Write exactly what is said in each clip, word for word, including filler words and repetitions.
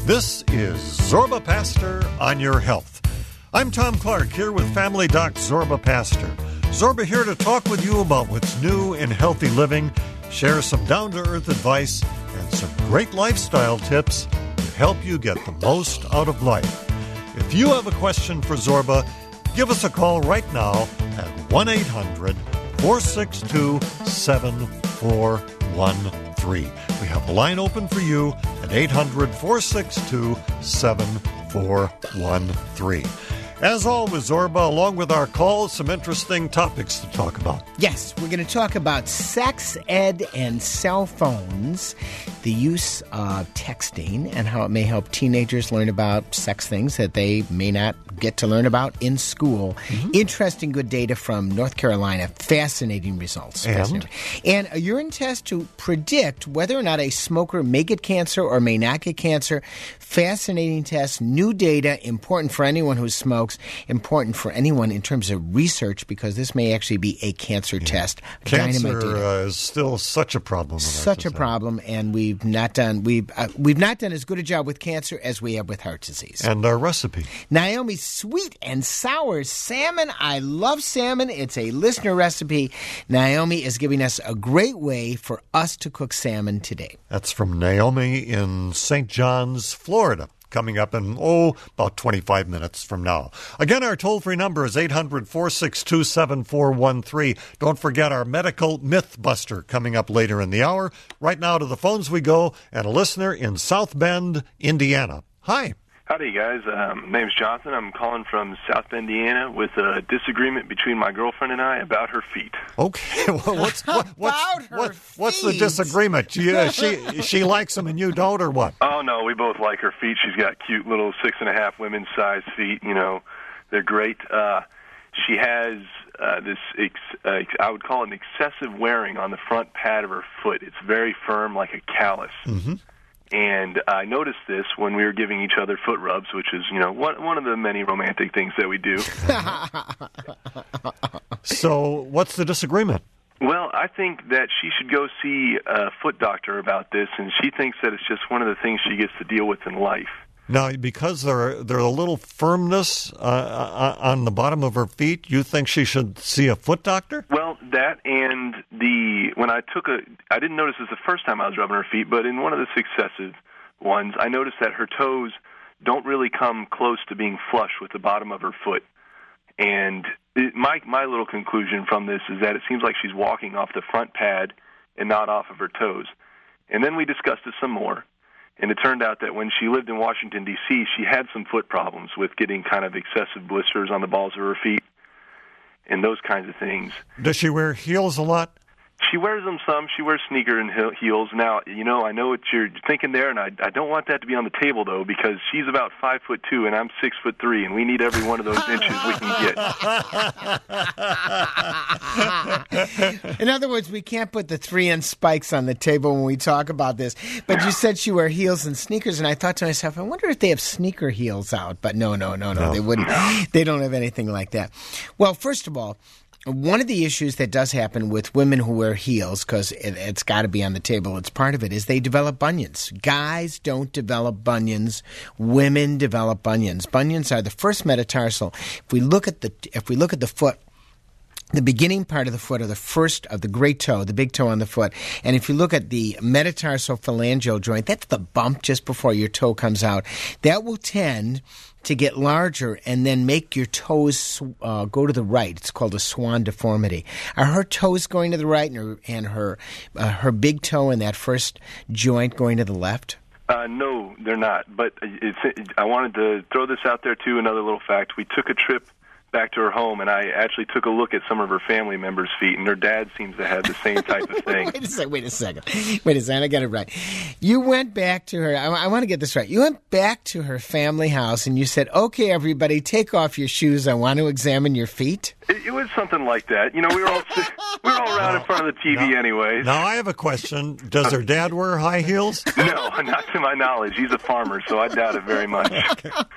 This is Zorba Pastor on Your Health. I'm Tom Clark here with Family Doc Zorba Pastor. Zorba here to talk with you about what's new in healthy living, share some down-to-earth advice, and some great lifestyle tips to help you get the most out of life. If you have a question for Zorba, give us a call right now at one eight hundred four six two seven four one three. We have a line open for you at eight hundred four six two seven four one three. As always, Zorba, along with our calls, some interesting topics to talk about. Yes, we're going to talk about sex ed and cell phones, the use of texting, and how it may help teenagers learn about sex things that they may not get to learn about in school. Mm-hmm. Interesting, good data from North Carolina. Fascinating results. And? Fascinating. And a urine test to predict whether or not a smoker may get cancer or may not get cancer. Fascinating test, new data, important for anyone who smokes, important for anyone in terms of research, because this may actually be a cancer yeah. test. Cancer uh, is still such a problem. Such a problem, and we've not done we've uh, we've not done as good a job with cancer as we have with heart disease. And our recipe, Naomi's sweet and sour salmon. I love salmon. It's a listener recipe. Naomi is giving us a great way for us to cook salmon today. That's from Naomi in Saint John's, Florida. Coming up in, oh, about twenty-five minutes from now. Again, our toll-free number is eight hundred four six two seven four one three. Don't forget our medical myth buster coming up later in the hour. Right now to the phones we go, and a listener in South Bend, Indiana. Hi. Howdy, guys. Um, my name's Jonathan. I'm calling from South Bend, Indiana, with a disagreement between my girlfriend and I about her feet. Okay. Well, what's what, what's, about her what, feet? What's the disagreement? Yeah, she she likes them and you don't, or what? Oh, no, we both like her feet. She's got cute little six-and-a-half women's-sized feet. You know, they're great. Uh, she has uh, this, ex- uh, I would call it an excessive wearing on the front pad of her foot. It's very firm, like a callus. Mm-hmm. And I noticed this when we were giving each other foot rubs, which is, you know, one one of the many romantic things that we do. So what's the disagreement? Well, I think that she should go see a foot doctor about this, and she thinks that it's just one of the things she gets to deal with in life. Now, because there there's a little firmness uh, on the bottom of her feet, you think she should see a foot doctor? Well, that and the when I took a, I didn't notice this the first time I was rubbing her feet, but in one of the successive ones, I noticed that her toes don't really come close to being flush with the bottom of her foot. And it, my my little conclusion from this is that it seems like she's walking off the front pad and not off of her toes. And then we discussed it some more. And it turned out that when she lived in Washington, D C, she had some foot problems with getting kind of excessive blisters on the balls of her feet and those kinds of things. Does she wear heels a lot? She wears them some. She wears sneaker and heels. Now, you know, I know what you're thinking there, and I, I don't want that to be on the table, though, because she's about five foot two, and I'm six foot three, and we need every one of those inches we can get. In other words, we can't put the three-inch spikes on the table when we talk about this. But you said she wear heels and sneakers, and I thought to myself, I wonder if they have sneaker heels out. But no, no, no, no, no. they wouldn't. They don't have anything like that. Well, first of all, one of the issues that does happen with women who wear heels, because it, it's got to be on the table, it's part of it, is they develop bunions. Guys don't develop bunions. Women develop bunions. Bunions are the first metatarsal. If we look at the if we look at the foot, the beginning part of the foot, or the first of the great toe, the big toe on the foot, and if you look at the metatarsal phalangeal joint, that's the bump just before your toe comes out, that will tend to get larger and then make your toes uh, go to the right. It's called a swan deformity. Are her toes going to the right and her and her, uh, her big toe in that first joint going to the left? Uh, no, they're not. But it's, it, I wanted to throw this out there, too, another little fact. We took a trip back to her home, and I actually took a look at some of her family members' feet, and her dad seems to have the same type of thing. wait a second, wait a second. Wait a second, I got it right. You went back to her, I, I want to get this right. You went back to her family house, and you said, okay, everybody, take off your shoes. I want to examine your feet. It, it was something like that. You know, we were all we were all around in front of the T V now, anyways. Now, I have a question. Does her dad wear high heels? No, not to my knowledge. He's a farmer, so I doubt it very much. Okay.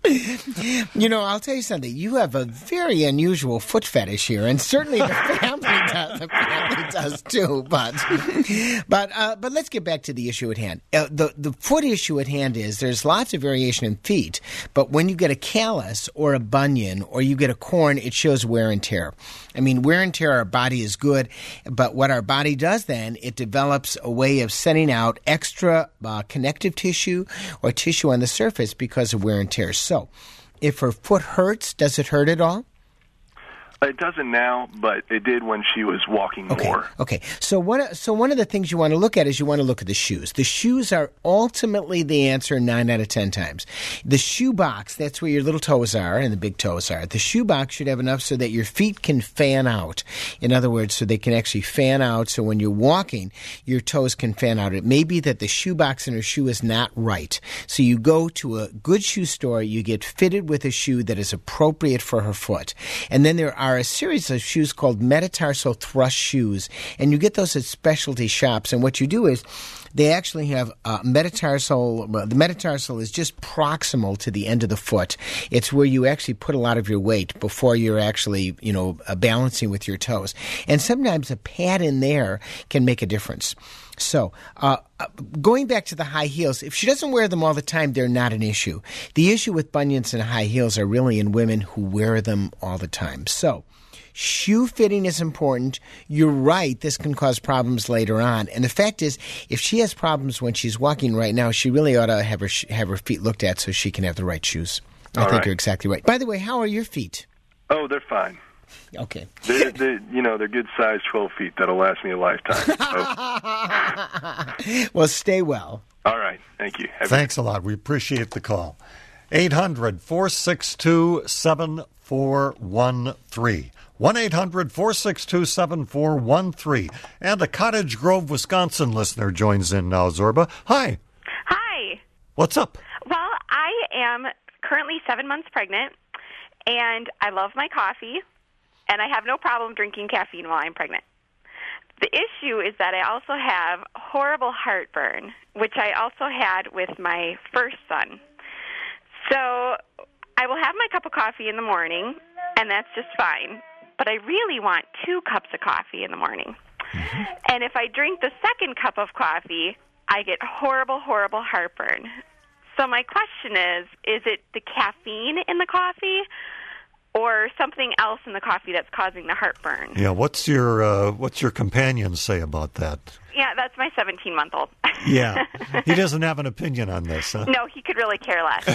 You know, I'll tell you something. You have a very unusual foot fetish here, and certainly the family does. The family does too. But, but, uh, but let's get back to the issue at hand. Uh, the the foot issue at hand is there's lots of variation in feet, but when you get a callus or a bunion or you get a corn, it shows wear and tear. I mean, wear and tear, our body is good, but what our body does then, it develops a way of sending out extra uh, connective tissue or tissue on the surface because of wear and tear. So, if her foot hurts, does it hurt at all? It doesn't now, but it did when she was walking okay. more. Okay. So what? So one of the things you want to look at is you want to look at the shoes. The shoes are ultimately the answer nine out of ten times. The shoe box, that's where your little toes are and the big toes are. The shoe box should have enough so that your feet can fan out. In other words, so they can actually fan out. So when you're walking, your toes can fan out. It may be that the shoe box in her shoe is not right. So you go to a good shoe store, you get fitted with a shoe that is appropriate for her foot. And then there are a series of shoes called metatarsal thrust shoes, and you get those at specialty shops. And what you do is they actually have uh, metatarsal. Well, the metatarsal is just proximal to the end of the foot. It's where you actually put a lot of your weight before you're actually, you know, uh, balancing with your toes. And sometimes a pad in there can make a difference. So, uh, going back to the high heels, if she doesn't wear them all the time, they're not an issue. The issue with bunions and high heels are really in women who wear them all the time. So, shoe fitting is important. You're right, this can cause problems later on. And the fact is, if she has problems when she's walking right now, she really ought to have her have her feet looked at so she can have the right shoes. I all think right. You're exactly right. By the way, how are your feet? Oh, they're fine. Okay. They're, they're, you know, they're good size twelve feet. That'll last me a lifetime. So. Well, stay well. All right. Thank you. Have Thanks a lot. We appreciate the call. eight hundred, four six two, seven four one three. one eight hundred, four six two, seven four one three. And a Cottage Grove, Wisconsin listener joins in now, Zorba. Hi. Hi. What's up? Well, I am currently seven months pregnant, and I love my coffee, and I have no problem drinking caffeine while I'm pregnant. The issue is that I also have horrible heartburn, which I also had with my first son. So I will have my cup of coffee in the morning, and that's just fine. But I really want two cups of coffee in the morning. Mm-hmm. And if I drink the second cup of coffee, I get horrible, horrible heartburn. So my question is, is it the caffeine in the coffee or something else in the coffee that's causing the heartburn? Yeah, what's your uh, what's your companion say about that? Yeah, that's my seventeen-month-old. Yeah, he doesn't have an opinion on this, huh? No, he could really care less.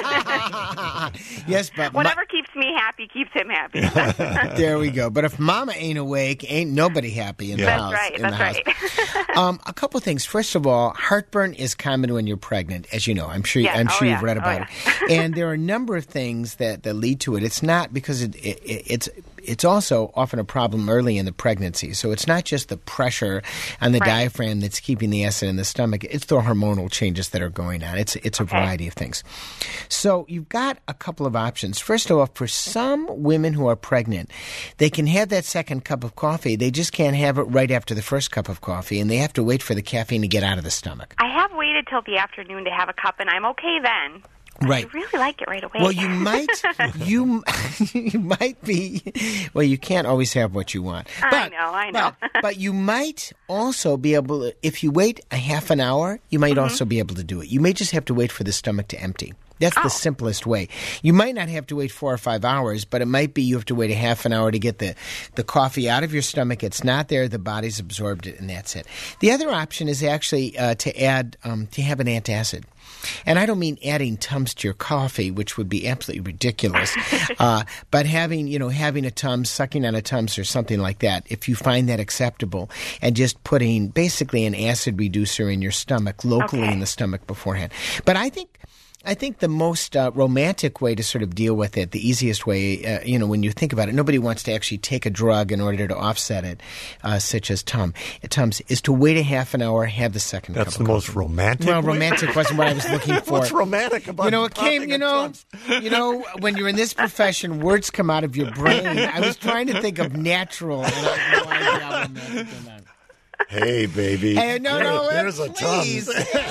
Yes, but whatever ma- keeps me happy keeps him happy. There we go. But if Mama ain't awake, ain't nobody happy in Yeah. the That's house. right. in That's the house. right. um, a couple of things. First of all, heartburn is common when you're pregnant, as you know. I'm sure. Yeah. I'm Oh, sure yeah. you've read Oh, about yeah. it. And there are a number of things that, that lead to it. It's not because it, it, it's. It's also often a problem early in the pregnancy. So it's not just the pressure on the Right. diaphragm that's keeping the acid in the stomach. It's the hormonal changes that are going on. It's it's a Okay. variety of things. So you've got a couple of options. First of all, for some women who are pregnant, they can have that second cup of coffee. They just can't have it right after the first cup of coffee, and they have to wait for the caffeine to get out of the stomach. I have waited till the afternoon to have a cup, and I'm okay then. Right. I really like it right away. Well, you might, you, you might be. Well, you can't always have what you want. I But, know, I know. But, but you might also be able to, if you wait a half an hour, you might Mm-hmm. also be able to do it. You may just have to wait for the stomach to empty. That's Oh. the simplest way. You might not have to wait four or five hours, but it might be you have to wait a half an hour to get the, the coffee out of your stomach. It's not there. The body's absorbed it, and that's it. The other option is actually uh, to add, um, to have an antacid. And I don't mean adding Tums to your coffee, which would be absolutely ridiculous, uh, but having, you know, having a Tums, sucking on a Tums or something like that, if you find that acceptable, and just putting basically an acid reducer in your stomach, locally Okay. in the stomach beforehand. But I think I think the most uh, romantic way to sort of deal with it, the easiest way, uh, you know, when you think about it, nobody wants to actually take a drug in order to offset it, uh, such as Tum, Tums, is to wait a half an hour, have the second That's cup the of most coffee. romantic. Well, way? romantic wasn't what I was looking for. What's romantic about You know, it came, popping you a know, Tums? you know, when you're in this profession, words come out of your brain. I was trying to think of natural, and I have no idea how romantic they're not. Hey, baby. Hey, no, Here- no, Here's a please. Tums.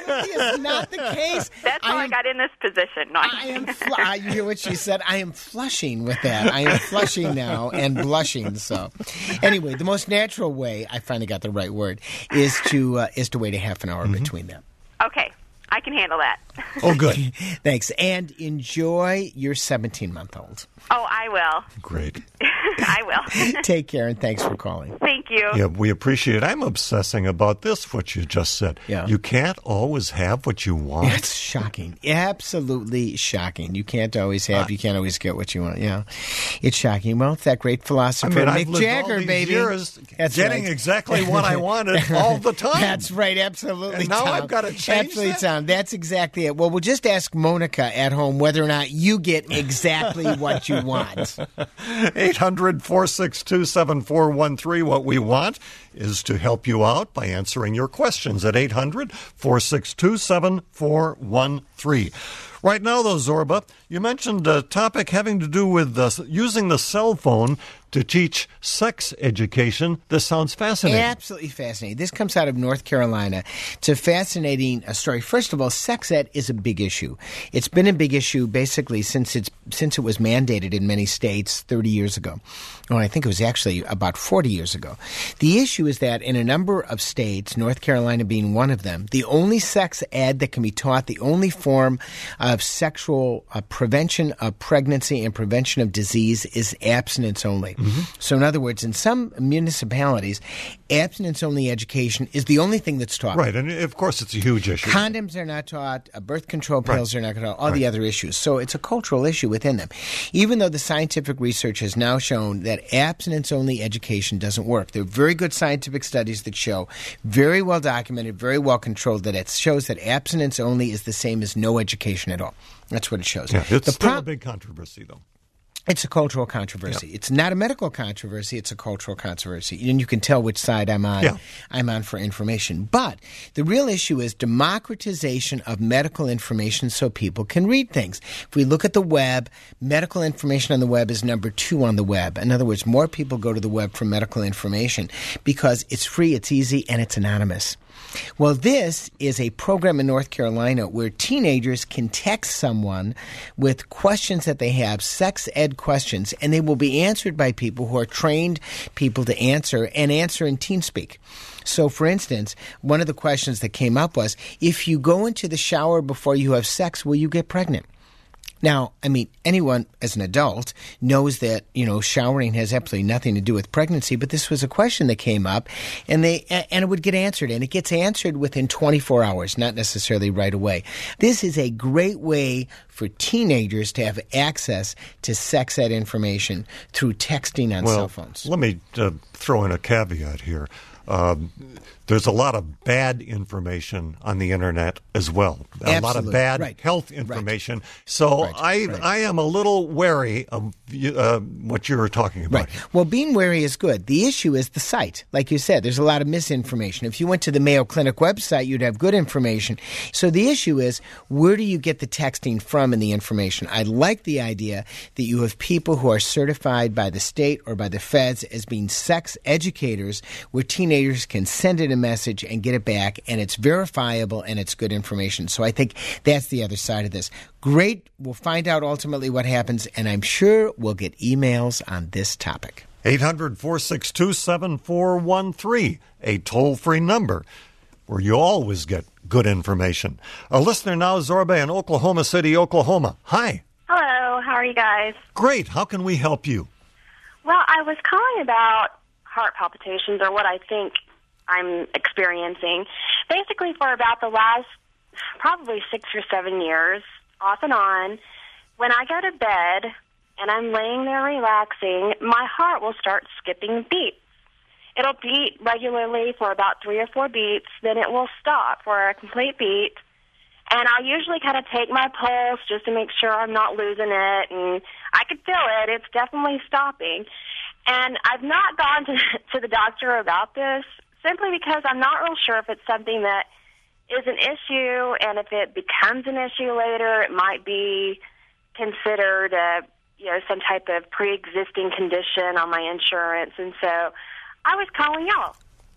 absolutely is not the case. That's how I, am, I got in this position. No, I am. Fl- uh, you hear what she said? I am flushing with that. I am flushing now and blushing. So, anyway, the most natural way, I finally got the right word, is to uh, is to wait a half an hour mm-hmm. between them. Okay. I can handle that. Oh, good. Thanks. And enjoy your seventeen-month-old. Oh, I will. Great. I will. Take care, and thanks for calling. Thank you. Yeah, we appreciate it. I'm obsessing about this, what you just said. Yeah. You can't always have what you want. It's shocking. Absolutely shocking. You can't always have, uh, you can't always get what you want. Yeah. It's shocking. Well, it's that great philosopher, I mean, Mick I've lived Jagger, all these baby. years That's getting right. exactly what I wanted all the time. That's right. Absolutely, And now Tom. I've got to change Absolutely, that? Tom. That's exactly it. Well, we'll just ask Monica at home whether or not you get exactly what you want. eight hundred, four six two, seven four one three. What we want is to help you out by answering your questions at eight hundred, four six two, seven four one three. Right now, though, Zorba, you mentioned a topic having to do with uh, using the cell phone to teach sex education. This sounds fascinating. Absolutely fascinating. This comes out of North Carolina. It's a fascinating uh, story. First of all, sex ed is a big issue. It's been a big issue basically since it's since it was mandated in many states thirty years ago. Oh, I think it was actually about forty years ago. The issue is that in a number of states, North Carolina being one of them, the only sex ed that can be taught, the only form of sexual uh, prevention of pregnancy and prevention of disease is abstinence only. Mm-hmm. So in other words, in some municipalities, abstinence-only education is the only thing that's taught. Right, and of course it's a huge issue. Condoms are not taught, uh, birth control pills right. are not taught, all right. the other issues. So it's a cultural issue within them. Even though the scientific research has now shown that abstinence-only education doesn't work. There are very good scientific studies that show, very well documented, very well controlled, that it shows that abstinence-only is the same as no education at all. That's what it shows. Yeah, it's the still pro- a big controversy, though. It's a cultural controversy. Yeah. It's not a medical controversy. It's a cultural controversy. And you can tell which side I'm on. Yeah. I'm on for information. But the real issue is democratization of medical information so people can read things. If we look at the web, medical information on the web is number two on the web. In other words, more people go to the web for medical information because it's free, it's easy, and it's anonymous. Well, this is a program in North Carolina where teenagers can text someone with questions that they have, sex ed questions, and they will be answered by people who are trained people to answer and answer in teen speak. So, for instance, one of the questions that came up was, if you go into the shower before you have sex, will you get pregnant? Now, I mean, anyone as an adult knows that, you know, showering has absolutely nothing to do with pregnancy, but this was a question that came up, and they and it would get answered, and it gets answered within twenty-four hours, not necessarily right away. This is a great way for teenagers to have access to sex ed information through texting on well, cell phones. Let me uh, throw in a caveat here. Um, there's a lot of bad information on the internet as well. A Absolutely. lot of bad right. health information. Right. So right. I right. I am a little wary of uh, what you were talking about. Right. Well, being wary is good. The issue is the site. Like you said, there's a lot of misinformation. If you went to the Mayo Clinic website, you'd have good information. So the issue is, where do you get the texting from and the information? I like the idea that you have people who are certified by the state or by the feds as being sex educators, where teenagers can send it a message and get it back, and it's verifiable and it's good information. So I think that's the other side of this. Great. We'll find out ultimately what happens, and I'm sure we'll get emails on this topic. eight hundred, four six two, seven four one three, a toll-free number where you always get good information. A listener now, Zorba in Oklahoma City, Oklahoma. Hi. Hello. How are you guys? Great. How can we help you? Well, I was calling about heart palpitations, or what I think I'm experiencing. Basically, for about the last probably six or seven years, off and on, when I go to bed and I'm laying there relaxing, my heart will start skipping beats. It'll beat regularly for about three or four beats, then it will stop for a complete beat. And I'll usually kind of take my pulse just to make sure I'm not losing it, and I could feel it. It's definitely stopping. And I've not gone to, to the doctor about this, simply because I'm not real sure if it's something that is an issue, and if it becomes an issue later, it might be considered a, you know, some type of pre-existing condition on my insurance. And so I was calling y'all.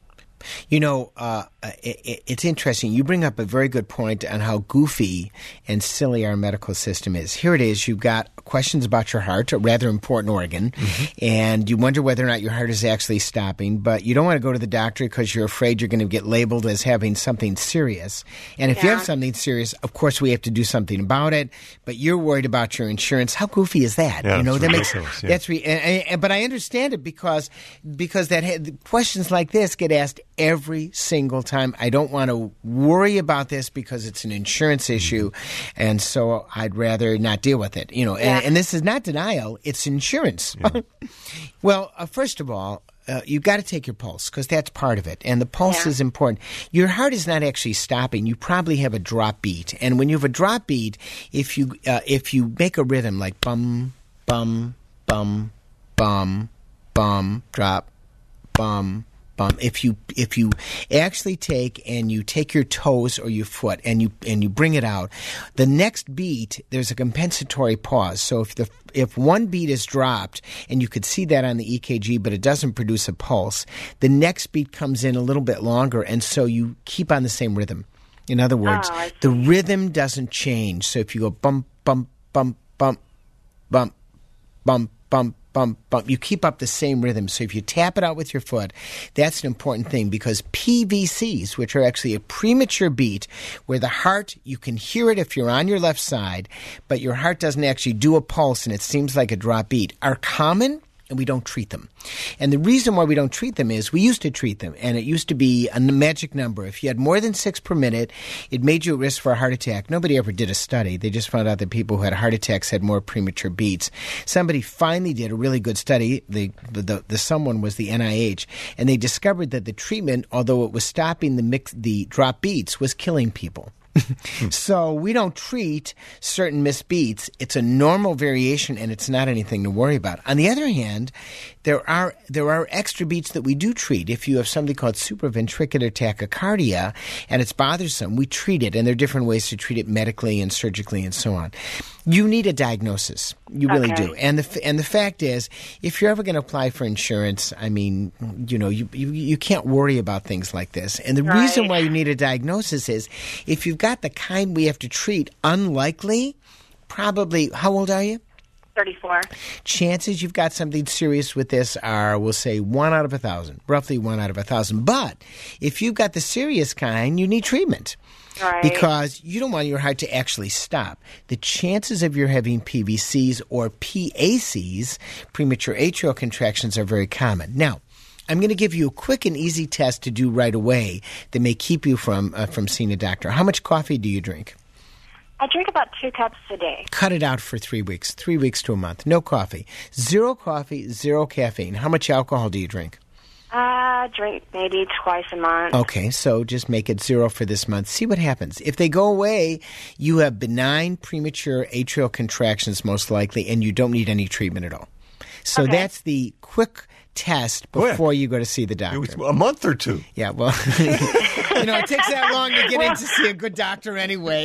You know, uh, it, it's interesting. You bring up a very good point on how goofy and silly our medical system is. Here it is. You've got questions about your heart, a rather important organ, mm-hmm. and you wonder whether or not your heart is actually stopping, but you don't want to go to the doctor because you're afraid you're going to get labeled as having something serious. And if yeah. you have something serious, of course we have to do something about it, but you're worried about your insurance. How goofy is that? Yeah, you know, that makes yeah. that's re- and, and, but I understand it because because that ha- questions like this get asked every single time. I don't want to worry about this because it's an insurance issue, and so I'd rather not deal with it. You know, yeah. and, and this is not denial; it's insurance. Yeah. Well, uh, first of all, uh, you've got to take your pulse because that's part of it, and the pulse yeah. is important. Your heart is not actually stopping; you probably have a drop beat, and when you have a drop beat, if you uh, if you make a rhythm like bum bum bum bum bum drop bum. Um, if you if you actually take and you take your toes or your foot and you and you bring it out, the next beat there's a compensatory pause. So if the if one beat is dropped and you could see that on the E K G, but it doesn't produce a pulse, the next beat comes in a little bit longer, and so you keep on the same rhythm. In other words, oh, the rhythm doesn't change. So if you go bump bump bump bump bump bump bump. Bump, bump. You keep up the same rhythm. So if you tap it out with your foot, that's an important thing because P V Cs, which are actually a premature beat, where the heart, you can hear it if you're on your left side, but your heart doesn't actually do a pulse and it seems like a drop beat, are common. And we don't treat them. And the reason why we don't treat them is we used to treat them, and it used to be a magic number. If you had more than six per minute, it made you at risk for a heart attack. Nobody ever did a study. They just found out that people who had heart attacks had more premature beats. Somebody finally did a really good study. The, the, the someone was the N I H, and they discovered that the treatment, although it was stopping the mix, the drop beats, was killing people. So we don't treat certain missed beats. It's a normal variation, and it's not anything to worry about. On the other hand, there are there are extra beats that we do treat. If you have something called supraventricular tachycardia and it's bothersome, we treat it, and there are different ways to treat it medically and surgically and so on. You need a diagnosis. You really okay. do. And the and the fact is, if you're ever going to apply for insurance, I mean, you know, you, you you can't worry about things like this. And the right. reason why you need a diagnosis is if you've got the kind we have to treat, unlikely, probably, how old are you? thirty-four. Chances you've got something serious with this are, we'll say, one out of a thousand, roughly one out of a thousand. But if you've got the serious kind, you need treatment. Right. Because you don't want your heart to actually stop. The chances of your having P V Cs or P A Cs, premature atrial contractions, are very common. Now, I'm going to give you a quick and easy test to do right away that may keep you from uh, from seeing a doctor. How much coffee do you drink? I drink about two cups a day. Cut it out for three weeks, three weeks to a month. No coffee. Zero coffee, zero caffeine. How much alcohol do you drink? I uh, drink maybe twice a month. Okay, so just make it zero for this month. See what happens. If they go away, you have benign premature atrial contractions most likely, and you don't need any treatment at all. So okay. that's the quick test before Quick. you go to see the doctor. It was a month or two. Yeah, well, you know, it takes that long to get in to see a good doctor anyway.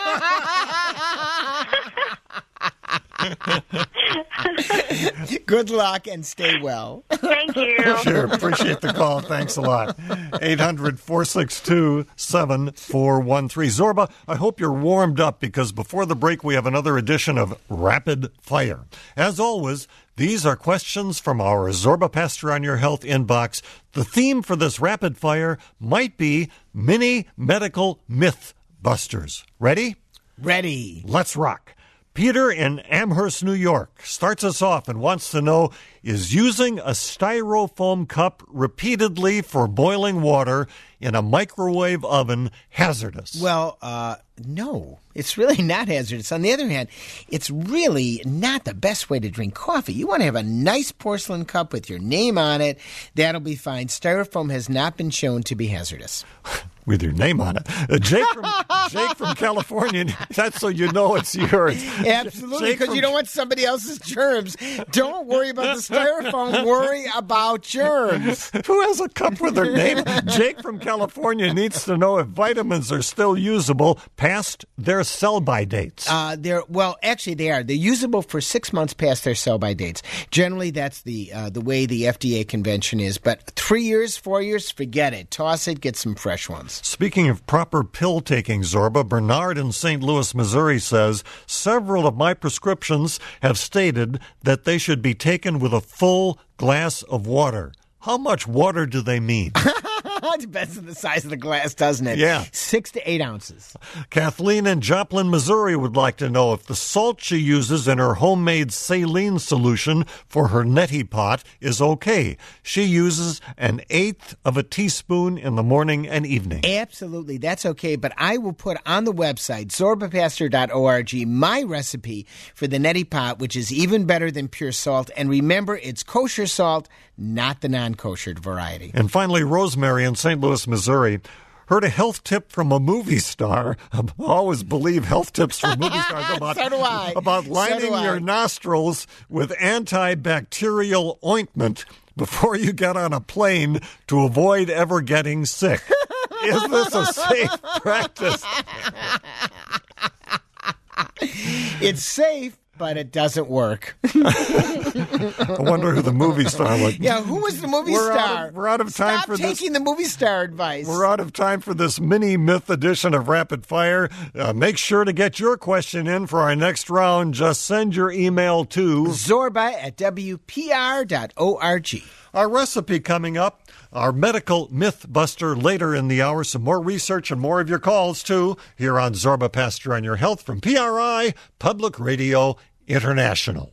Good luck and stay well. Thank you. Sure, appreciate the call. Thanks a lot. eight hundred, four six two, seven four one three. Zorba, I hope you're warmed up because before the break we have another edition of Rapid Fire. As always, these are questions from our Zorba Pastor on Your Health inbox. The theme for this Rapid Fire might be mini medical myth busters. Ready? Ready. Let's rock. Peter in Amherst, New York, starts us off and wants to know, is using a styrofoam cup repeatedly for boiling water in a microwave oven hazardous? Well, uh, no, it's really not hazardous. On the other hand, it's really not the best way to drink coffee. You want to have a nice porcelain cup with your name on it. That'll be fine. Styrofoam has not been shown to be hazardous. With your name on it. Uh, Jake, from, Jake from California, that's so you know it's yours. Absolutely, Jake because from- you don't want somebody else's germs. Don't worry about the styrofoam. Worry about germs. Who has a cup with their name? Jake from California needs to know if vitamins are still usable past their sell-by dates. Uh, they're well, actually, they are. They're usable for six months past their sell-by dates. Generally, that's the uh, the way the F D A convention is. But three years, four years, forget it. Toss it. Get some fresh ones. Speaking of proper pill taking, Zorba, Bernard in Saint Louis, Missouri says several of my prescriptions have stated that they should be taken with a full glass of water. How much water do they mean? It depends on the size of the glass, doesn't it? Yeah. Six to eight ounces. Kathleen in Joplin, Missouri would like to know if the salt she uses in her homemade saline solution for her neti pot is okay. She uses an eighth of a teaspoon in the morning and evening. Absolutely, that's okay. But I will put on the website, zorba pastor dot org, my recipe for the neti pot, which is even better than pure salt. And remember, it's kosher salt, not the non-kosher variety. And finally, Rosemary in Saint Louis, Missouri, heard a health tip from a movie star. I always believe health tips from movie stars about, So do I. about So lining do I. your nostrils with antibacterial ointment before you get on a plane to avoid ever getting sick. Is this a safe practice? It's safe, but it doesn't work. I wonder who the movie star was. Yeah, who was the movie We're out star? of- we're out of time Stop for this. taking the movie star advice. We're out of time for this mini myth edition of Rapid Fire. Uh, make sure to get your question in for our next round. Just send your email to Zorba at W P R dot org. our recipe coming up. Our medical myth buster later in the hour. Some more research and more of your calls, too, here on Zorba Pastor on Your Health from P R I, Public Radio International.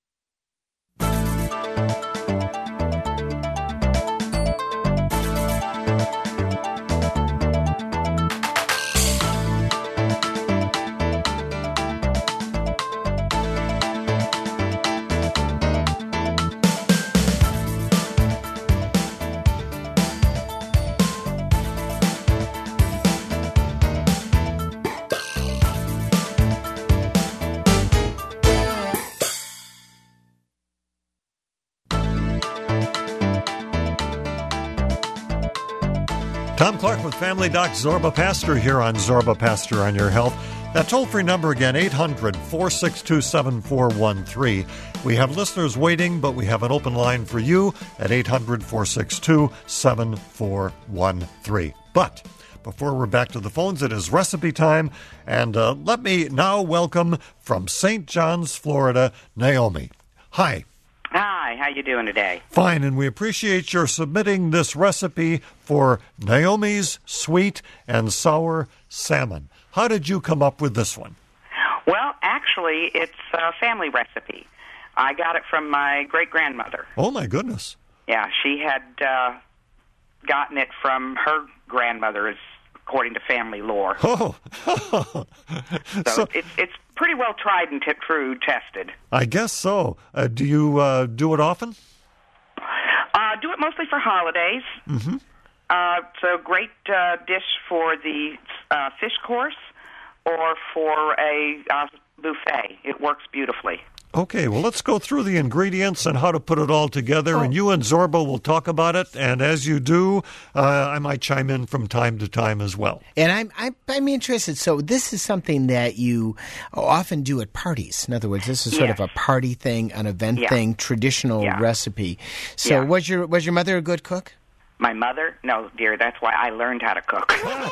Tom Clark with Family Doc Zorba Pastor here on Zorba Pastor on Your Health. That toll-free number again, eight hundred, four six two, seven four one three. We have listeners waiting, but we have an open line for you at eight hundred, four six two, seven four one three. But before we're back to the phones, it is recipe time. And uh, let me now welcome from Saint John's, Florida, Naomi. Hi. Hi, how you doing today? Fine, and we appreciate your submitting this recipe for Naomi's sweet and sour salmon. How did you come up with this one? Well, actually, it's a family recipe. I got it from my great-grandmother. Oh, my goodness. Yeah, she had uh, gotten it from her grandmother, as according to family lore. Oh. So, So- it's it's pretty well tried and t- true, tested. I guess so. Uh, do you uh, do it often? Uh, do it mostly for holidays. Mm-hmm. Uh, it's a great uh, dish for the uh, fish course or for a uh, buffet. It works beautifully. Okay, well, let's go through the ingredients and how to put it all together, Oh. and you and Zorba will talk about it, and as you do, uh, I might chime in from time to time as well. And I'm, I'm I'm interested. So this is something that you often do at parties. In other words, this is sort Yes. of a party thing, an event Yeah. thing, traditional Yeah. recipe. So Yeah. was your was your mother a good cook? My mother? No, dear, that's why I learned how to cook.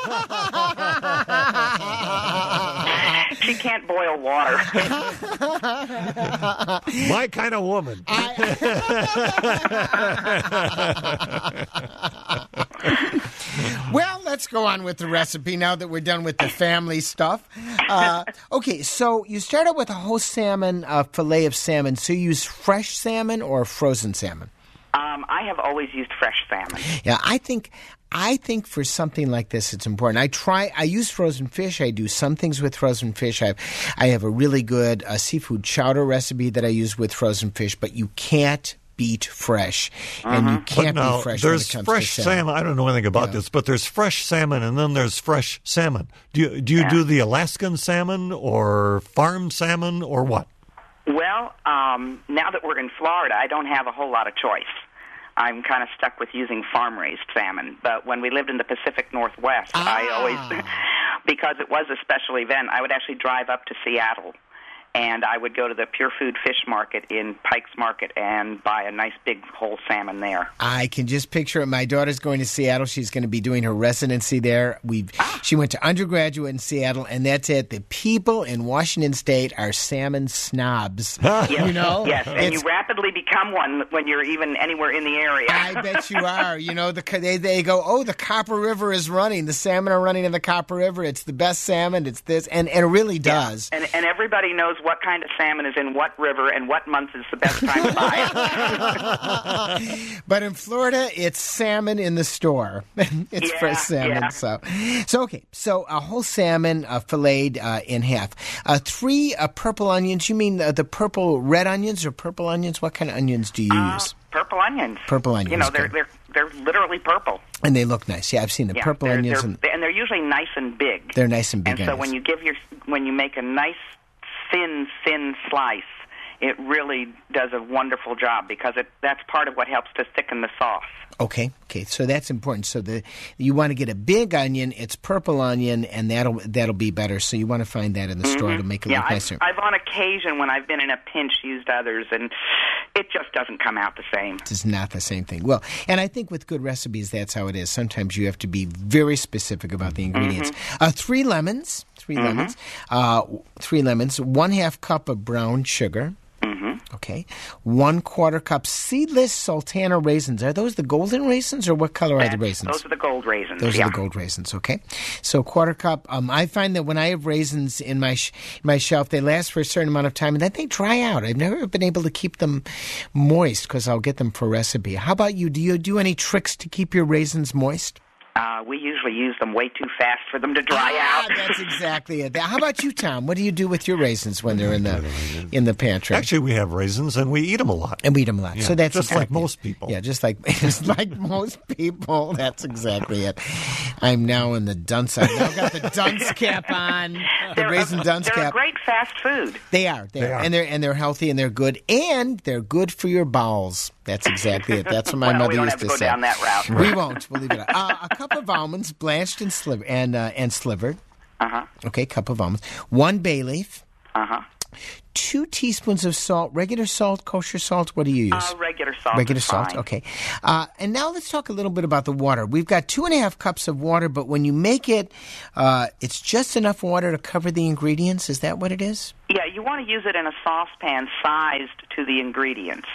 She can't boil water. My kind of woman. Well, let's go on with the recipe now that we're done with the family stuff. Uh, okay, so you start out with a whole salmon, uh, fillet of salmon. So you use fresh salmon or frozen salmon? Um, I have always used fresh salmon. Yeah, I think I think for something like this, it's important. I try. I use frozen fish. I do some things with frozen fish. I have, I have a really good uh, seafood chowder recipe that I use with frozen fish. But you can't beat fresh, and you can't But now, be fresh there's when it comes fresh to salmon. salmon. I don't know anything about Yeah. this, but there's fresh salmon, and then there's fresh salmon. Do you do you Yeah. do the Alaskan salmon or farm salmon or what? Well, um, now that we're in Florida, I don't have a whole lot of choice. I'm kind of stuck with using farm-raised salmon. But when we lived in the Pacific Northwest, I Ah. always, because it was a special event, I would actually drive up to Seattle, and I would go to the Pure Food Fish Market in Pikes Market and buy a nice big whole salmon there. I can just picture it. My daughter's going to Seattle. She's going to be doing her residency there. We She went to undergraduate in Seattle, and that's it. The people in Washington State are salmon snobs. Yes, You know? yes, and It's- you rapidly become one when you're even anywhere in the area. I bet you are. You know, the they, they go, oh, the Copper River is running. The salmon are running in the Copper River. It's the best salmon. It's this. And, and it really does. And, and everybody knows what kind of salmon is in what river and what month is the best time to buy it. But in Florida, it's salmon in the store. It's Yeah, fresh salmon. yeah. So, so okay. So a whole salmon uh, filleted uh, in half. Uh, three uh, purple onions. You mean uh, the purple red onions or purple onions? What kind of onions do you Uh, use? purple onions. Purple onions, You know, they're good. they're they're literally purple. And they look nice. Yeah, I've seen the Yeah, purple they're, onions. they're, and and they're usually nice and big. they're nice and big And so onions. when you give your when you make a nice thin thin slice, it really does a wonderful job because it that's part of what helps to thicken the sauce. Okay, okay, so that's important. So the you want to get a big onion, it's purple onion, and that'll that'll be better. So you want to find that in the store to make it Yeah, look I've, nicer. I've on occasion when I've been in a pinch used others, and it just doesn't come out the same. It's not the same thing. Well, and I think with good recipes, that's how it is. Sometimes you have to be very specific about the ingredients. Uh, three lemons, three lemons, uh, three lemons, one half cup of brown sugar. Okay, one quarter cup seedless sultana raisins. Are those the golden raisins, or what color are the That's- raisins? Those are the gold raisins. Those yeah. are the gold raisins, okay? So quarter cup. Um, I find that when I have raisins in my sh- my shelf, they last for a certain amount of time, and then they dry out. I've never been able to keep them moist because I'll get them for recipe. How about you? Do you do any tricks to keep your raisins moist? Uh, we usually use them way too fast for them to dry ah, out. That's exactly it. How about you, Tom? What do you do with your raisins when they're in the in the pantry? Actually, we have raisins, and we eat them a lot. And we eat them a lot. Yeah, so that's just like exactly most it. people. Yeah, just like just like most people. That's exactly it. I'm now in the dunce. I've now got the dunce cap on. The They're raisin a, dunce they're cap. a great fast food. They are. They, They are. are. And they're and they're healthy and they're good and they're good for your bowels. That's exactly it. That's what my well, mother we don't used have to to go say. down that route. We won't. We'll leave it. Uh, a cup of almonds, blanched and sliver and uh, and slivered. Uh huh. Okay, cup of almonds. One bay leaf. Uh huh. Two teaspoons of salt, regular salt, kosher salt. What do you use? Uh, regular salt. Regular is salt, fine. okay. Uh, and now let's talk a little bit about the water. We've got two and a half cups of water, but when you make it, uh, it's just enough water to cover the ingredients. Is that what it is? Yeah, you want to use it in a saucepan sized to the ingredients.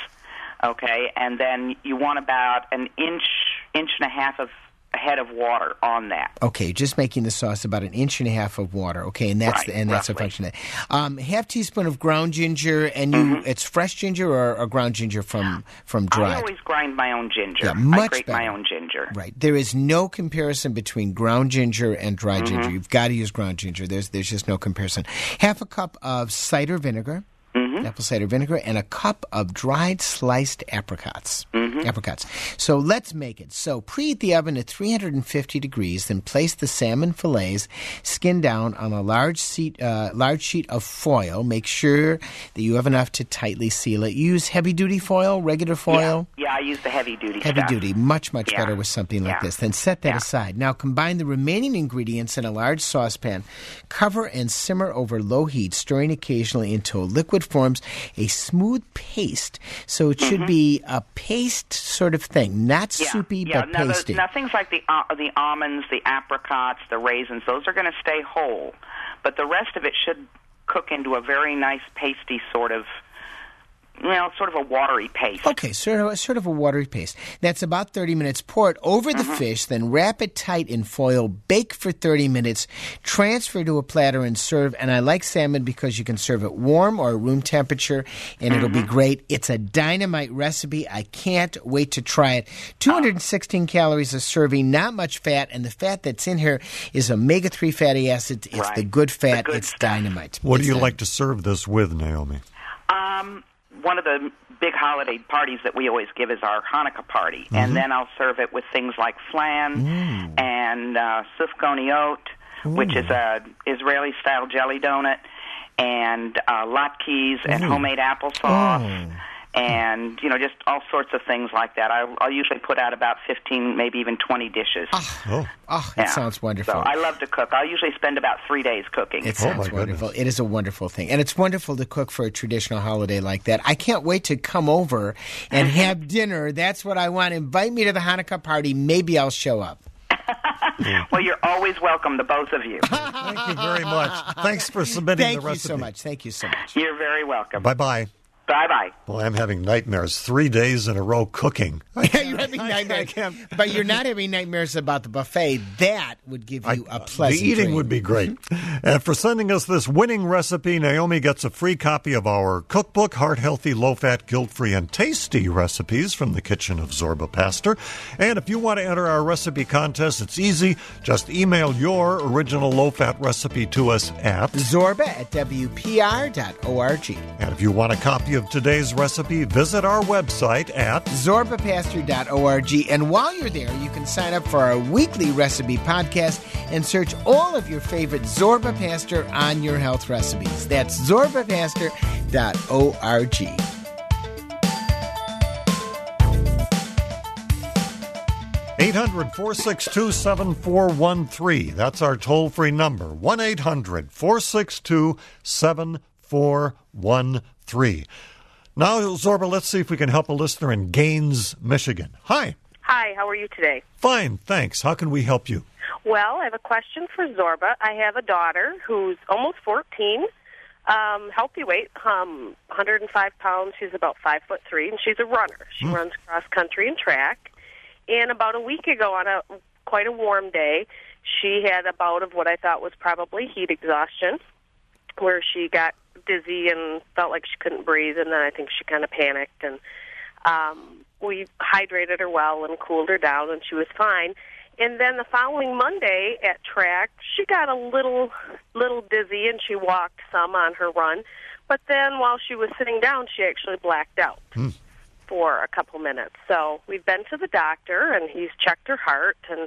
Okay, and then you want about an inch, inch and a half of a head of water on that. Okay, just making the sauce about an inch and a half of water. Okay, and that's Right, the, and that's a roughly. function. Of that. Um, half teaspoon of ground ginger, and you it's fresh ginger or, or ground ginger from from dried. I always grind my own ginger. Yeah, much I grate my better. own ginger. Right. There is no comparison between ground ginger and dried Mm-hmm. ginger. You've got to use ground ginger. There's there's just no comparison. Half a cup of cider vinegar, Mm-hmm. apple cider vinegar, and a cup of dried sliced apricots. Mm-hmm. Apricots. So let's make it. So preheat the oven at three hundred fifty degrees, then place the salmon fillets, skin down, on a large sheet, uh, large sheet of foil. Make sure that you have enough to tightly seal it. Use heavy-duty foil, regular foil. Yeah, yeah, I use the heavy duty Heavy stuff. duty, much, much Yeah. better with something like Yeah. this. Then set that Yeah. aside. Now combine the remaining ingredients in a large saucepan. Cover and simmer over low heat, stirring occasionally until liquid forms a smooth paste. So it should be a paste sort of thing, not Mm-hmm. Yeah, soupy, yeah. but now, the- pasty. now things like the uh, the almonds, the apricots, the raisins, those are going to stay whole, but the rest of it should cook into a very nice pasty sort of, well, sort of a watery paste. Okay, sort of, sort of a watery paste. That's about thirty minutes. Pour it over the fish, then wrap it tight in foil. Bake for thirty minutes. Transfer to a platter and serve. And I like salmon because you can serve it warm or room temperature, and it'll be great. It's a dynamite recipe. I can't wait to try it. two hundred sixteen calories a serving, not much fat, and the fat that's in here is omega three fatty acids. It's Right. the good fat. The good it's stuff. dynamite. What It's do you dynamite. like to serve this with, Naomi? Um, one of the big holiday parties that we always give is our Hanukkah party. Mm-hmm. And then I'll serve it with things like flan Mm. and uh, sufganiot, which is a Israeli-style jelly donut, and uh, latkes and homemade applesauce. Oh. And, you know, just all sorts of things like that. I, I'll usually put out about fifteen, maybe even twenty dishes. Oh, oh it Yeah. sounds wonderful. So I love to cook. I usually spend about three days cooking. It Oh, sounds my wonderful. goodness. It is a wonderful thing. And it's wonderful to cook for a traditional holiday like that. I can't wait to come over and have dinner. That's what I want. Invite me to the Hanukkah party. Maybe I'll show up. Well, you're always welcome, the both of you. Thank you very much. Thanks for submitting Thank the you recipe. so much. Thank you so much. You're very welcome. Bye-bye. Bye-bye. Boy, I'm having nightmares. Three days in a row cooking. Yeah, you're having nightmares. But you're not having nightmares about the buffet. That would give you a pleasant The eating dream. would be great. And for sending us this winning recipe, Naomi gets a free copy of our cookbook, Heart Healthy, Low Fat, Guilt Free, and Tasty Recipes from the Kitchen of Zorba Pastor. And if you want to enter our recipe contest, it's easy. Just email your original low fat recipe to us at Zorba at W P R dot org. And if you want a copy of today's recipe, visit our website at Zorba Pastor dot org. And while you're there, you can sign up for our weekly recipe podcast and search all of your favorite Zorba Pastor on your health recipes. That's Zorba Pastor dot org. eight hundred, four six two, seven four one three. That's our toll-free number, one eight hundred, four six two, seven four one three. Now, Zorba, let's see if we can help a listener in Gaines, Michigan. Hi. Hi, how are you today? Fine, thanks. How can we help you? Well, I have a question for Zorba. I have a daughter who's almost fourteen, um, healthy weight, um, one hundred five pounds. She's about five foot three, and she's a runner. She Hmm. runs cross country and track. And about a week ago, on a quite a warm day, she had a bout of what I thought was probably heat exhaustion, where she got dizzy and felt like she couldn't breathe, and then I think she kind of panicked. And um, we hydrated her well and cooled her down, and she was fine. And then the following Monday at track, she got a little little dizzy, and she walked some on her run. But then while she was sitting down, she actually blacked out Hmm. for a couple minutes. So we've been to the doctor, and he's checked her heart and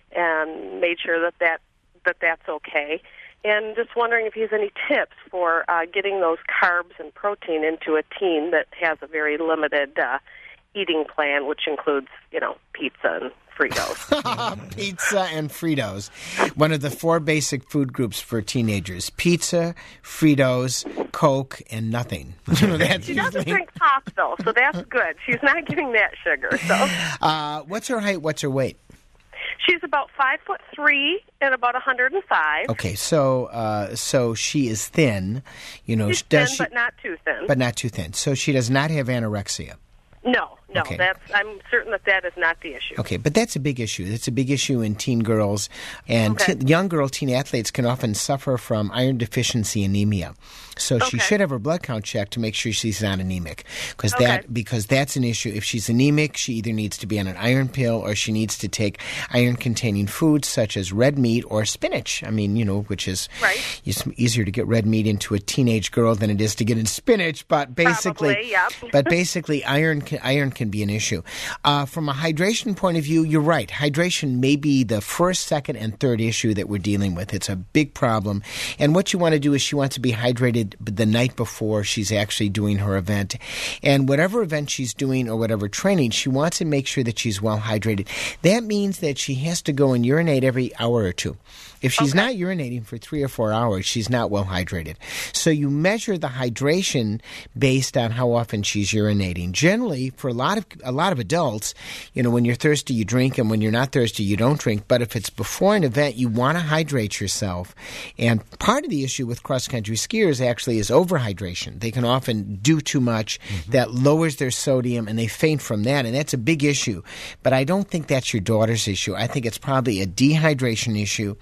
and made sure that, that, that that's okay. And just wondering if he has any tips for uh, getting those carbs and protein into a teen that has a very limited uh, eating plan, which includes, you know, pizza and Fritos. Pizza and Fritos. One of the four basic food groups for teenagers. Pizza, Fritos, Coke, and nothing. That's She doesn't usually- drink pop, though, so that's good. She's not getting that sugar. So Uh, what's her height? What's her weight? she's about five foot three and about one hundred and five. Okay, so uh, so she is thin. You know, She's does thin, she, but not too thin. but not too thin. So she does not have anorexia. no, no, Okay. that's. I'm certain that that is not the issue. Okay, but that's a big issue. It's a big issue in teen girls, and Okay. te- young girl teen athletes can often suffer from iron deficiency anemia. So she Okay. should have her blood count checked to make sure she's not anemic, because Okay. that because that's an issue. If she's anemic, she either needs to be on an iron pill or she needs to take iron-containing foods such as red meat or spinach. I mean, you know, which is Right. it's easier to get red meat into a teenage girl than it is to get in spinach. But basically, Probably, yep. but basically, iron can, iron can be an issue. Uh, from a hydration point of view, you're right. Hydration may be the first, second, and third issue that we're dealing with. It's a big problem. And what you want to do is she wants to be hydrated the night before she's actually doing her event. And whatever event she's doing or whatever training, she wants to make sure that she's well hydrated. That means that she has to go and urinate every hour or two. If she's not urinating for three or four hours, she's not well hydrated. So you measure the hydration based on how often she's urinating. Generally, for a lot of a lot of adults, you know, when you're thirsty, you drink, and when you're not thirsty, you don't drink. But if it's before an event, you want to hydrate yourself. And part of the issue with cross-country skiers actually is overhydration. They can often do too much. That lowers their sodium, and they faint from that, and that's a big issue. But I don't think that's your daughter's issue. I think it's probably a dehydration issue.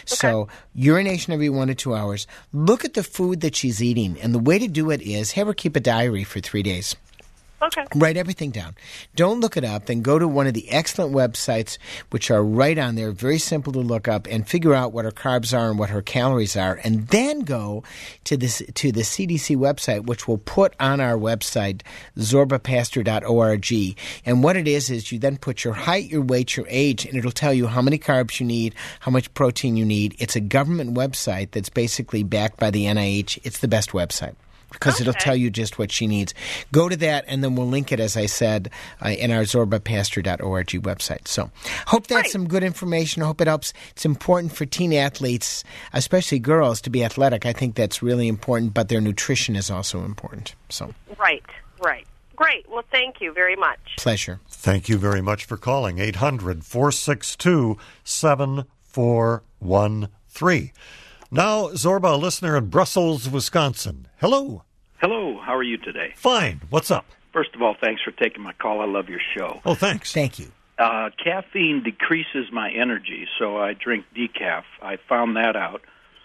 So urination every one to two hours. Look at the food that she's eating, and the way to do it is have her keep a diary for three days. Okay. Write everything down. Don't look it up. Then go to one of the excellent websites, which are right on there, very simple to look up, and figure out what her carbs are and what her calories are. And then go to this to the C D C website, which we'll put on our website, zorba pastor dot org. And what it is is you then put your height, your weight, your age, and it'll tell you how many carbs you need, how much protein you need. It's a government website that's basically backed by the N I H. It's the best website, because Okay. it'll tell you just what she needs. Go to that, and then we'll link it, as I said, uh, in our zorba pastor dot org website. So hope that's Great. some good information. I hope it helps. It's important for teen athletes, especially girls, to be athletic. I think that's really important, but their nutrition is also important. So Right, right. Great. Well, thank you very much. pleasure. Thank you very much for calling. eight hundred, four six two, seven four one three. Now, Zorba, a listener in Brussels, Wisconsin. Hello. Hello, how are you today? Fine. What's up? First of all, thanks for taking my call. I love your show. Oh, thanks. Thank you. Uh, caffeine decreases my energy, so I drink decaf. I found that out.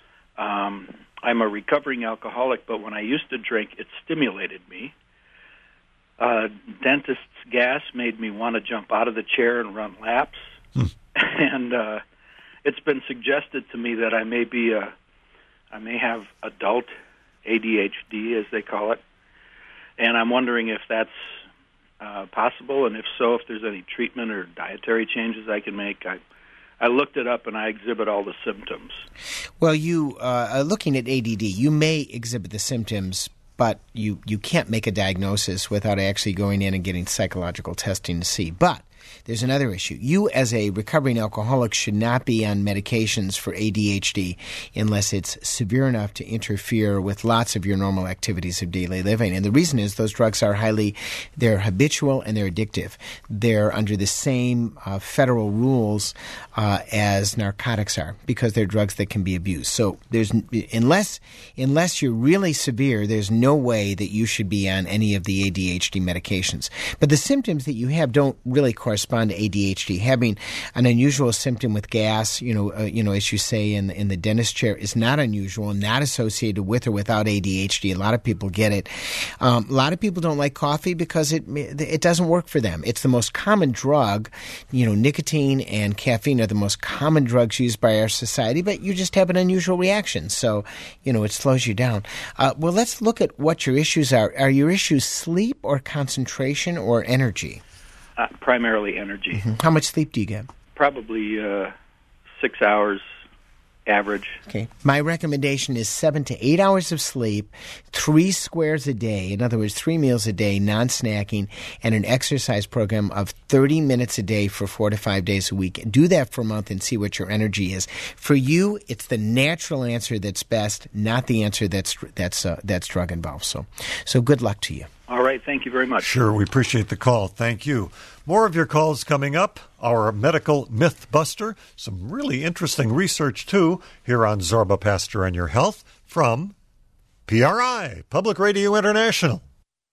Um, I'm a recovering alcoholic, but when I used to drink, it stimulated me. Uh, dentist's gas made me want to jump out of the chair and run laps. Hmm. And uh, it's been suggested to me that I may be a, I may have adult A D H D, as they call it. And I'm wondering if that's uh, possible, and if so, if there's any treatment or dietary changes I can make. I, I looked it up, and I exhibit all the symptoms. Well, you uh, are looking at A D D. You may exhibit the symptoms, but you, you can't make a diagnosis without actually going in and getting psychological testing to see. But there's another issue. You, as a recovering alcoholic, should not be on medications for A D H D unless it's severe enough to interfere with lots of your normal activities of daily living. And the reason is those drugs are highly, they're habitual and they're addictive. They're under the same uh, federal rules uh, as narcotics are, because they're drugs that can be abused. So there's unless unless you're really severe, there's no way that you should be on any of the A D H D medications. But the symptoms that you have don't really correspond to A D H D. Having an unusual symptom with gas, you know, uh, you know, as you say in in the dentist chair, is not unusual, not associated with or without A D H D. A lot of people get it. Um, a lot of people don't like coffee because it it doesn't work for them. It's the most common drug. You know, nicotine and caffeine are the most common drugs used by our society, but you just have an unusual reaction. So, you know, it slows you down. Uh, well, let's look at what your issues are. Are your issues sleep or concentration or energy? Uh, primarily energy. Mm-hmm. How much sleep do you get? Probably uh, six hours average. Okay. My recommendation is seven to eight hours of sleep, three squares a day, in other words, three meals a day, non-snacking, and an exercise program of thirty minutes a day for four to five days a week. Do that for a month and see what your energy is. For you, it's the natural answer that's best, not the answer that's that's uh, that's drug involved. So, so good luck to you. All right, thank you very much. Sure, we appreciate the call. Thank you. More of your calls coming up. Our medical myth buster. Some really interesting research, too, here on Zorba Pastor and Your Health from P R I, Public Radio International.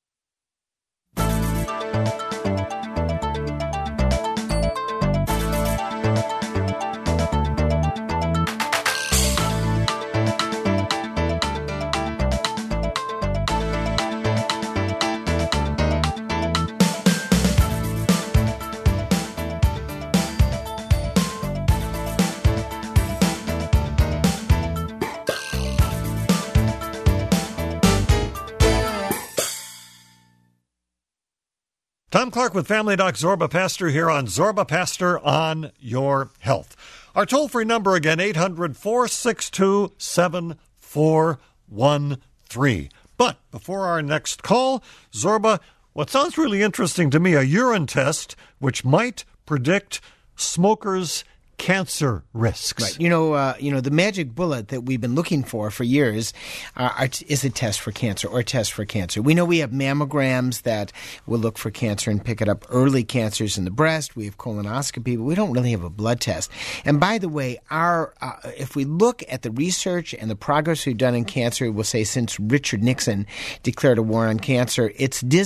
Tom Clark with Family Doc Zorba Pastor here on Zorba Pastor on Your Health. Our toll-free number again, eight hundred, four six two, seven four one three. But before our next call, Zorba, what sounds really interesting to me, a urine test which might predict smokers' cancer risks. Right. You know, uh, you know, the magic bullet that we've been looking for for years uh, are t- is a test for cancer or a test for cancer. We know we have mammograms that will look for cancer and pick it up, early cancers in the breast. We have colonoscopy, but we don't really have a blood test. And by the way, our uh, if we look at the research and the progress we've done in cancer, we'll say since Richard Nixon declared a war on cancer, it's dismal.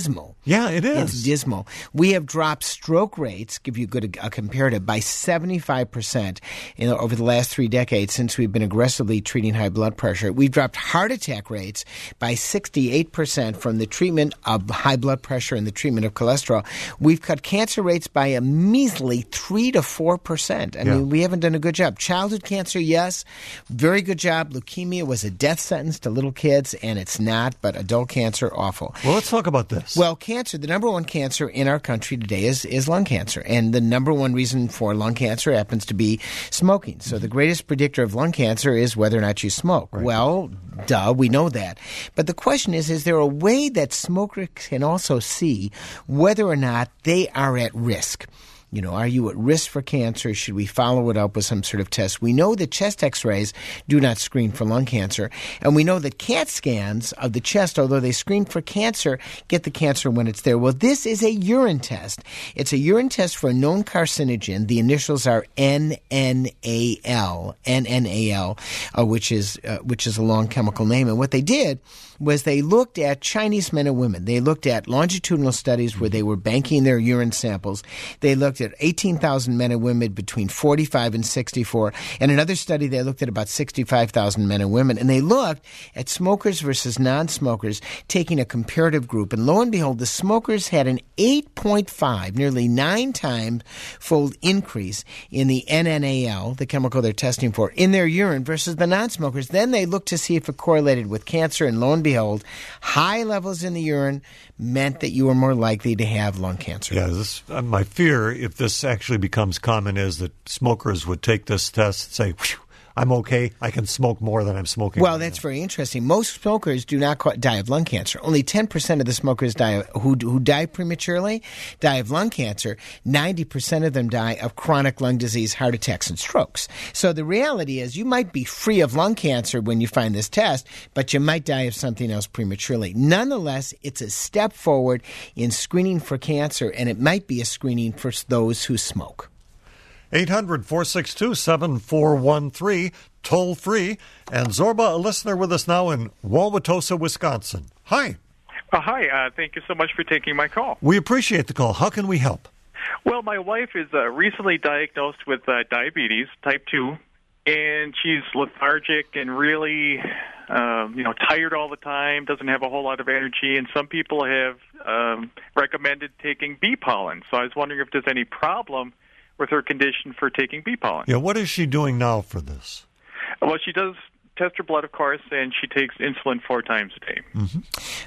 Yeah, it is. It's dismal. We have dropped stroke rates, give you a good a comparative, by seventy-five percent in, over the last three decades since we've been aggressively treating high blood pressure. We've dropped heart attack rates by sixty-eight percent from the treatment of high blood pressure and the treatment of cholesterol. We've cut cancer rates by a measly three to four percent. I Yeah. mean, we haven't done a good job. Childhood cancer, yes, very good job. Leukemia was a death sentence to little kids, and it's not, but adult cancer, awful. Well, let's talk about this. Well, cancer, the number one cancer in our country today is, is lung cancer. And the number one reason for lung cancer happens to be smoking. So the greatest predictor of lung cancer is whether or not you smoke. Right. Well, duh, we know that. But the question is, is there a way that smokers can also see whether or not they are at risk? You know, are you at risk for cancer? Should we follow it up with some sort of test? We know that chest x-rays do not screen for lung cancer. And we know that CAT scans of the chest, although they screen for cancer, get the cancer when it's there. Well, this is a urine test. It's a urine test for a known carcinogen. The initials are N N A L, N N A L, uh, which is uh, which is a long chemical name. And what they did was they looked at Chinese men and women. They looked at longitudinal studies where they were banking their urine samples. They looked at eighteen thousand men and women between forty-five and sixty-four. And another study, they looked at about sixty-five thousand men and women. And they looked at smokers versus non-smokers, taking a comparative group. And lo and behold, the smokers had an eight point five, nearly nine times fold increase in the N N A L, the chemical they're testing for, in their urine versus the non-smokers. Then they looked to see if it correlated with cancer. And lo and behold, high levels in the urine meant that you were more likely to have lung cancer. Yeah, this, uh, my fear, if this actually becomes common, is that smokers would take this test and say, "Phew, I'm okay. I can smoke more than I'm smoking." Well, right that's now." very interesting. Most smokers do not ca- die of lung cancer. Only ten percent of the smokers die who who die prematurely die of lung cancer. ninety percent of them die of chronic lung disease, heart attacks, and strokes. So the reality is you might be free of lung cancer when you find this test, but you might die of something else prematurely. Nonetheless, it's a step forward in screening for cancer, and it might be a screening for those who smoke. eight hundred, four six two, seven four one three, toll free. And Zorba, a listener with us now in Wauwatosa, Wisconsin. Hi. Uh, hi, uh, thank you so much for taking my call. We appreciate the call. How can we help? Well, my wife is uh, recently diagnosed with uh, diabetes, type two, and she's lethargic and really, uh, you know, tired all the time, doesn't have a whole lot of energy, and some people have um, recommended taking bee pollen. So I was wondering if there's any problem with her condition for taking bee pollen. Yeah, what is she doing now for this? Well, she does test her blood, of course, and she takes insulin four times a day. Mm-hmm.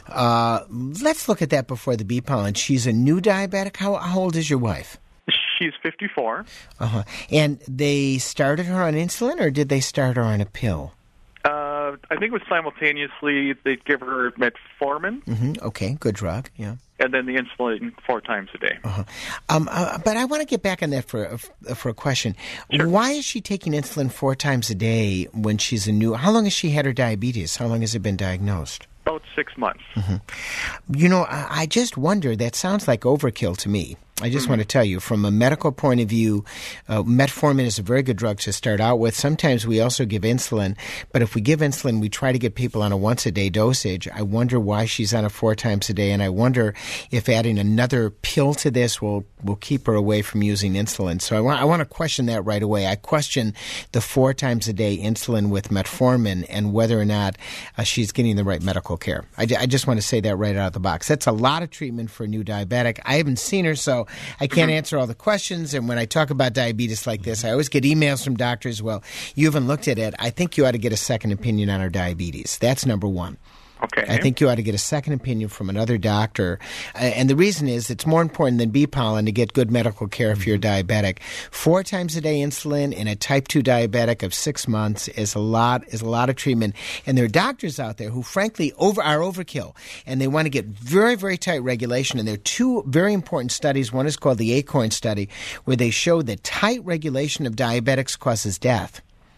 Uh, let's look at that before the bee pollen. She's a new diabetic. How, how old is your wife? She's fifty-four. Uh-huh. And they started her on insulin, or did they start her on a pill? Uh, I think it was simultaneously. They'd give her metformin. Mm-hmm. Okay, good drug, yeah. And then the insulin four times a day. Uh-huh. Um, uh, but I want to get back on that for uh, for a question. Sure. Why is she taking insulin four times a day when she's a new... How long has she had her diabetes? How long has it been diagnosed? About six months. Mm-hmm. You know, I, I just wonder, that sounds like overkill to me. I just Mm-hmm. want to tell you, from a medical point of view, uh, metformin is a very good drug to start out with. Sometimes we also give insulin, but if we give insulin, we try to get people on a once-a-day dosage. I wonder why she's on it four times a day, and I wonder if adding another pill to this will, will keep her away from using insulin. So I want, I want to question that right away. I question the four times a day insulin with metformin and whether or not uh, she's getting the right medical care. I, I just want to say that right out of the box. That's a lot of treatment for a new diabetic. I haven't seen her, so I can't answer all the questions, and when I talk about diabetes like this, I always get emails from doctors, well, you haven't looked at it. I think you ought to get a second opinion on her diabetes. That's number one. Okay. I think you ought to get a second opinion from another doctor. Uh, and the reason is it's more important than bee pollen to get good medical care if you're diabetic. Four times a day insulin in a type two diabetic of six months is a lot is a lot of treatment. And there are doctors out there who frankly over are overkill, and they want to get very, very tight regulation. And there are two very important studies. One is called the ACORN study, where they show that tight regulation of diabetics causes death.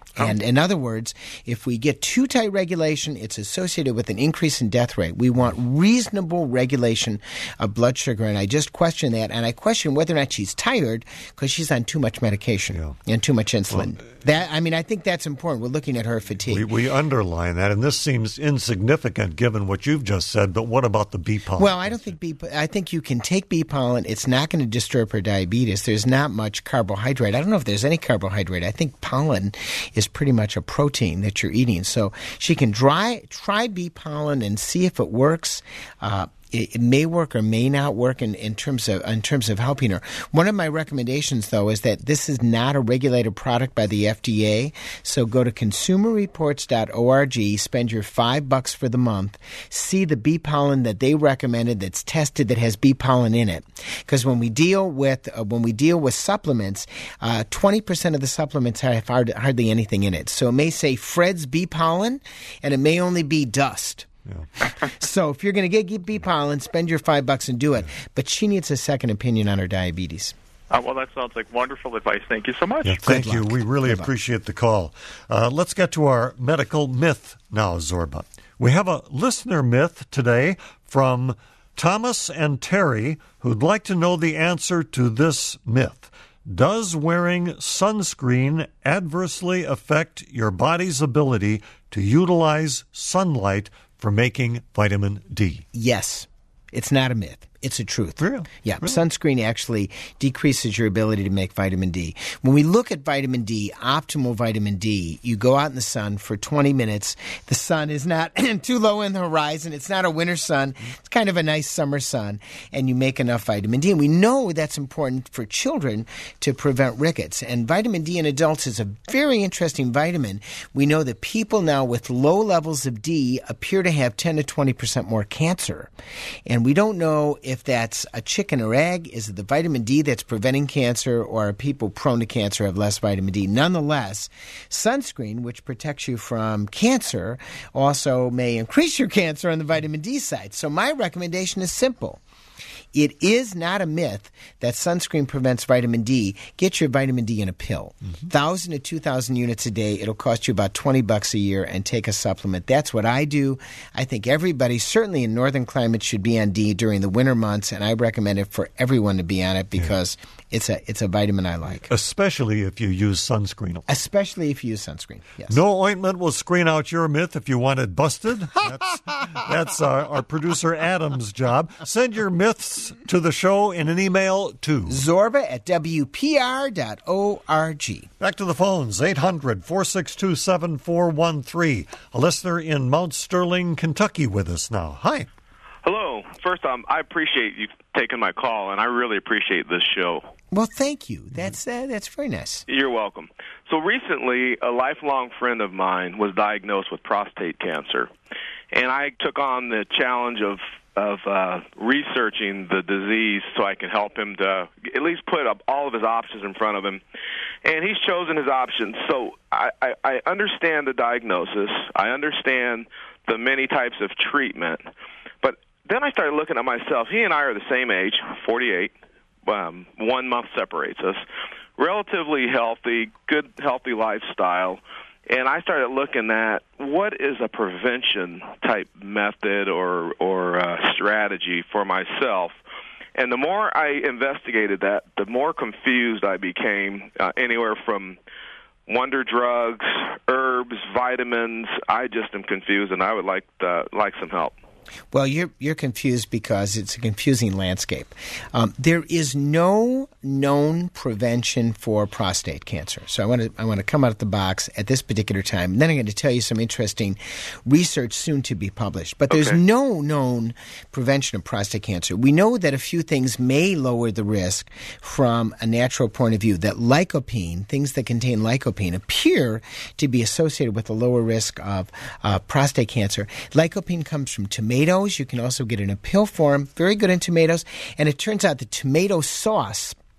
And in other words, if we get too tight regulation, it's associated with an increase in death rate. We want reasonable regulation of blood sugar, and I just question that, and I question whether or not she's tired because she's on too much medication yeah. and too much insulin. Well, that I mean, I think that's important. We're looking at her fatigue. We, we underline that, and this seems insignificant given what you've just said, but what about the bee pollen? Well, I don't think bee I think you can take bee pollen. It's not going to disturb her diabetes. There's not much carbohydrate. I don't know if there's any carbohydrate. I think pollen is pretty much a protein that you're eating. So she can try, try bee pollen and see if it works. Uh, It, it may work or may not work in, in terms of in terms of helping her. One of my recommendations, though, is that this is not a regulated product by the F D A. So go to consumer reports dot org, spend your five bucks for the month, see the bee pollen that they recommended that's tested that has bee pollen in it. Because when we deal with uh, when we deal with supplements, uh, twenty percent of the supplements have hard, hardly anything in it. So it may say Fred's bee pollen, and it may only be dust. Yeah. So if you're going to get bee pollen, spend your five bucks and do it. But she needs a second opinion on her diabetes. Uh, well, that sounds like wonderful advice. Thank you so much. Yeah, thank you. We really Good appreciate luck. the call. Uh, let's get to our medical myth now, Zorba. We have a listener myth today from Thomas and Terry who'd like to know the answer to this myth. Does wearing sunscreen adversely affect your body's ability to utilize sunlight for making vitamin D? Yes. It's not a myth. It's a truth. Really? Yeah. Really? Sunscreen actually decreases your ability to make vitamin D. When we look at vitamin D, optimal vitamin D, you go out in the sun for twenty minutes. The sun is not too low in the horizon. It's not a winter sun. It's kind of a nice summer sun. And you make enough vitamin D. And we know that's important for children to prevent rickets. And vitamin D in adults is a very interesting vitamin. We know that people now with low levels of D appear to have ten to twenty percent more cancer. And we don't know if that's a chicken or egg. Is it the vitamin D that's preventing cancer, or are people prone to cancer have less vitamin D? Nonetheless, sunscreen, which protects you from cancer, also may increase your cancer on the vitamin D side. So my recommendation is simple. It is not a myth that sunscreen prevents vitamin D. Get your vitamin D in a pill. Mm-hmm. one thousand to two thousand units a day. It'll cost you about twenty bucks a year, and take a supplement. That's what I do. I think everybody, certainly in northern climates, should be on D during the winter months, and I recommend it for everyone to be on it because yeah. it's a it's a vitamin I like. Especially if you use sunscreen. Especially if you use sunscreen, yes. No ointment will screen out your myth if you want it busted. That's, that's our, our producer Adam's job. Send your myths to the show in an email to Zorba at W P R dot org. Back to the phones, eight hundred, four six two, seven four one three. A listener in Mount Sterling, Kentucky with us now. Hi. Hello. First, um, I appreciate you taking my call, and I really appreciate this show. Well, thank you. That's uh, that's very nice. You're welcome. So recently, a lifelong friend of mine was diagnosed with prostate cancer, and I took on the challenge of of uh, researching the disease so I can help him to at least put up all of his options in front of him. And he's chosen his options. So I, I, I understand the diagnosis. I understand the many types of treatment. But then I started looking at myself. He and I are the same age, forty-eight. Um, one month separates us. Relatively healthy, good, healthy lifestyle. And I started looking at what is a prevention type method or or uh, strategy for myself. And the more I investigated that, the more confused I became. Uh, anywhere from wonder drugs, herbs, vitamins. I just am confused, and I would like uh, like some help. Well, you're you're confused because it's a confusing landscape. Um, there is no known prevention for prostate cancer. So I want to I want to come out of the box at this particular time. And then I'm going to tell you some interesting research soon to be published. But there's okay. no known prevention of prostate cancer. We know that a few things may lower the risk from a natural point of view. That lycopene, things that contain lycopene, appear to be associated with a lower risk of uh, prostate cancer. Lycopene comes from tomatoes. Tomatoes. You can also get it in a pill form. Very good in tomatoes. And it turns out that tomato sauce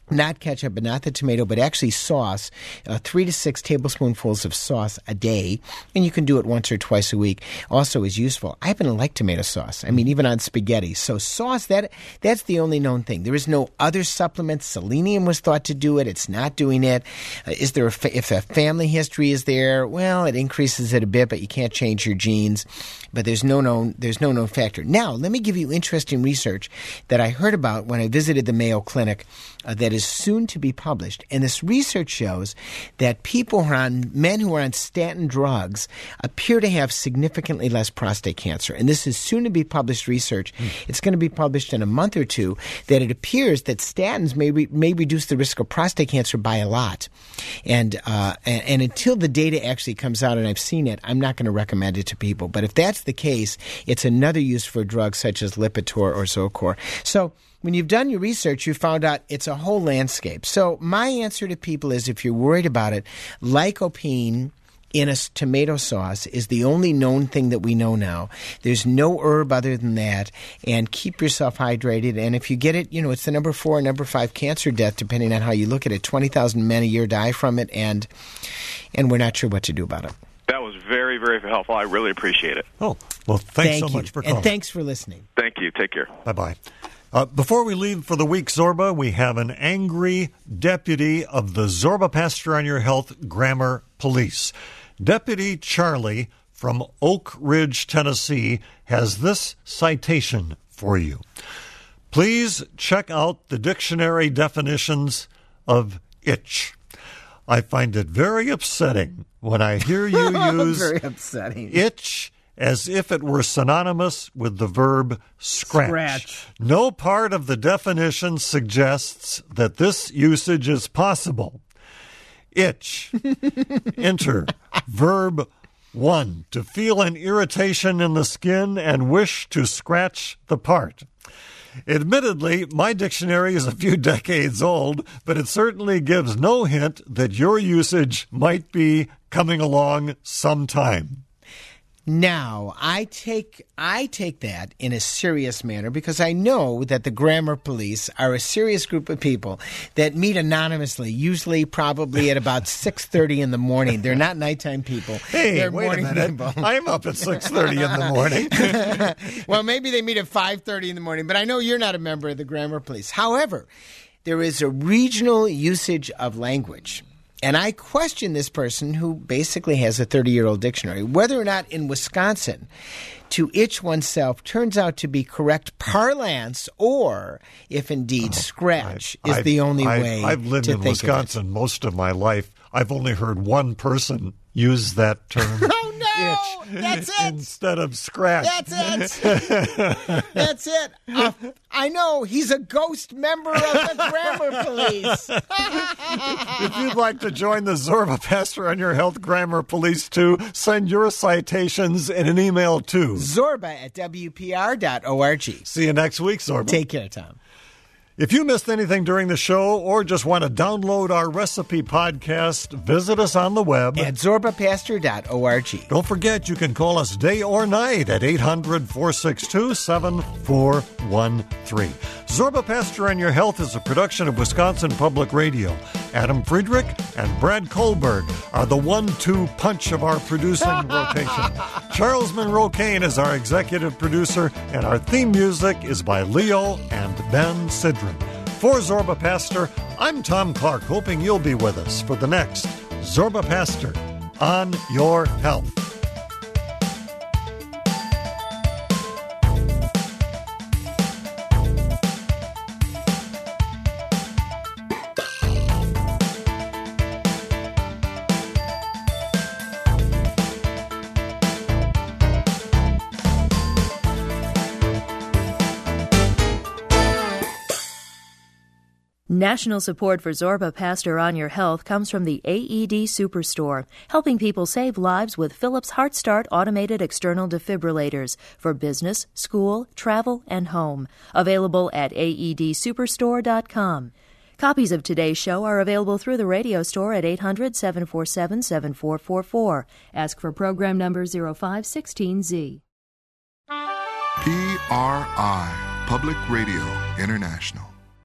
not ketchup, but not the tomato, but actually sauce, uh, three to six tablespoonfuls of sauce a day, and you can do it once or twice a week, also is useful. I happen to like tomato sauce. I mean, even on spaghetti. So sauce, that that's the only known thing. There is no other supplement. Selenium was thought to do it. It's not doing it. Uh, is there a fa- if a family history is there, well, it increases it a bit, but you can't change your genes. But there's no known there's no known factor. Now, let me give you interesting research that I heard about when I visited the Mayo Clinic uh, that is soon to be published. And this research shows that people who are on, men who are on statin drugs appear to have significantly less prostate cancer. And this is soon to be published research. Mm. It's going to be published in a month or two, that it appears that statins may, re- may reduce the risk of prostate cancer by a lot. And, uh, and, and until the data actually comes out and I've seen it, I'm not going to recommend it to people. But if that's the case, it's another use for drugs such as Lipitor or Zocor. So when you've done your research, you found out it's a whole landscape. So my answer to people is, if you're worried about it, lycopene in a tomato sauce is the only known thing that we know now. There's no herb other than that, and keep yourself hydrated. And if you get it, you know, it's the number four, number five cancer death, depending on how you look at it. twenty thousand men a year die from it, and and we're not sure what to do about it. That was very, very helpful. I really appreciate it. Oh, well, thanks Thank so you. much for calling. And thanks for listening. Thank you. Take care. Bye-bye. Uh, before we leave for the week, Zorba, we have an angry deputy of the Zorba Pastor on Your Health Grammar Police. Deputy Charlie from Oak Ridge, Tennessee, has this citation for you. Please check out the dictionary definitions of itch. I find it very upsetting when I hear you use very upsetting. itch as if it were synonymous with the verb scratch. Scratch. No part of the definition suggests that this usage is possible. Itch. Enter verb one, to feel an irritation in the skin and wish to scratch the part. Admittedly, my dictionary is a few decades old, but it certainly gives no hint that your usage might be coming along sometime. Now, I take I take that in a serious manner because I know that the grammar police are a serious group of people that meet anonymously, usually probably at about six thirty in the morning. They're not nighttime people. Hey, They're wait morning a minute. people. I'm up at six thirty in the morning. Well, maybe they meet at five thirty in the morning, but I know you're not a member of the grammar police. However, there is a regional usage of language. And I question this person who basically has a thirty-year-old dictionary, whether or not in Wisconsin to itch oneself turns out to be correct parlance, or if indeed oh, scratch I, is I've, the only I've, way I've lived to in think Wisconsin of it. most of my life. I've only heard one person use that term. Oh, no! Itch That's it! Instead of scratch. That's it! That's it! Uh, I know, he's a ghost member of the grammar police. If you'd like to join the Zorba Pastor on Your Health Grammar Police too, send your citations in an email to Zorba at W P R dot org. See you next week, Zorba. Take care, Tom. If you missed anything during the show or just want to download our recipe podcast, visit us on the web at Zorba Pastor dot org. Don't forget, you can call us day or night at eight hundred, four six two, seven four one three. Zorba Pastor on Your Health is a production of Wisconsin Public Radio. Adam Friedrich and Brad Kohlberg are the one two punch of our producing rotation. Charles Monroe Kane is our executive producer, and our theme music is by Leo and Ben Sidran. For Zorba Pastor, I'm Tom Clark, hoping you'll be with us for the next Zorba Pastor on Your Health. National support for Zorba Pastor on Your Health comes from the A E D Superstore, helping people save lives with Philips HeartStart automated external defibrillators for business, school, travel, and home. Available at A E D superstore dot com. Copies of today's show are available through the radio store at eight hundred, seven four seven, seven four four four. Ask for program number zero five one six Z. P R I, Public Radio International.